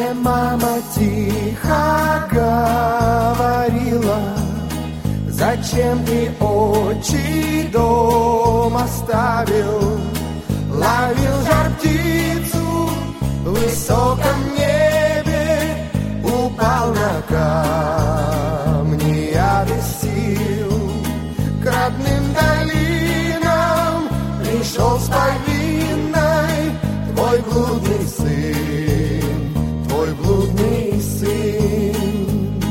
Мне мама тихо говорила: зачем ты отчий дом оставил? Ловил жар птицу в высоком небе, упал на камни, я без сил. К родным долинам пришел с повинной твой блудный сын, твой блудный сын.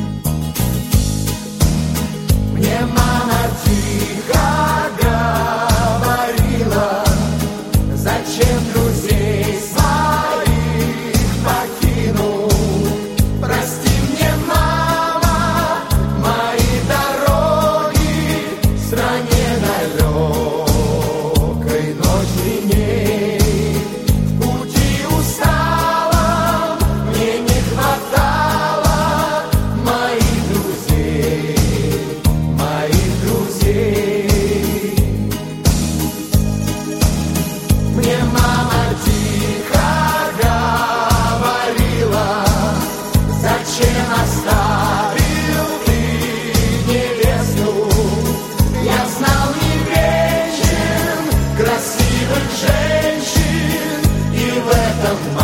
Мне мама тихо говорила: зачем друзей своих покинул? Прости мне, мама, мои дороги в стране далекой, ночь длинней. В пути усталом мне не хватало моих друзей, моих друзей. Мне мама тихо говорила: зачем оставил ты невесту? Я знал не вечен красивых женщин, и в этом